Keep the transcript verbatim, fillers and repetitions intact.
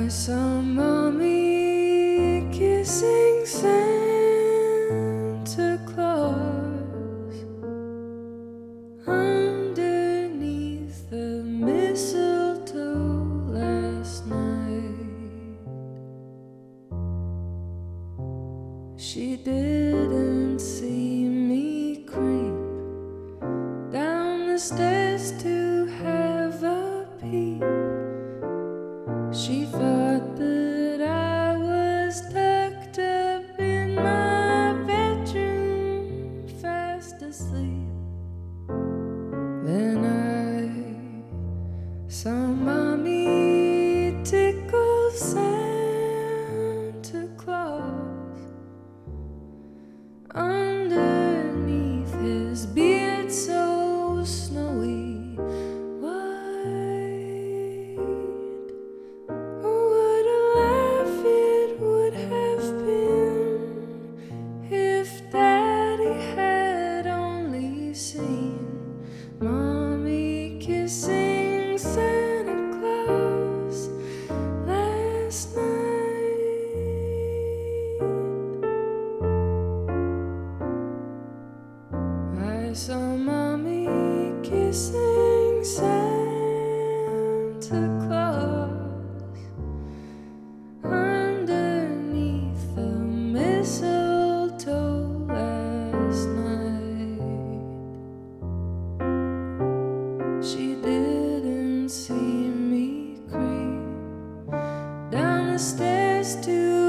I saw Mommy kissing Santa Claus underneath the mistletoe last night. She didn't see me creep down the stairs to have a peep. She thought that I was tucked up in my bedroom, fast asleep. Then I saw Mommy tickle Santa Claus underneath his beard so snowy white. What a laugh it would have been if Daddy had only seen Mommy kissing Santa Claus last night. I saw Mommy kissing Santa Claus underneath the mistletoe last night. She didn't see me creep down the stairs to